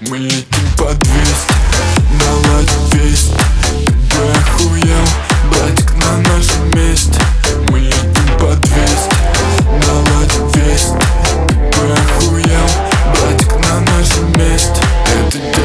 Мы летим по 200, наладь весть. Ты бы охуел, братик, на нашем месте. Мы летим по 200, наладь весть. Ты бы охуел, братик, на нашем месте. Это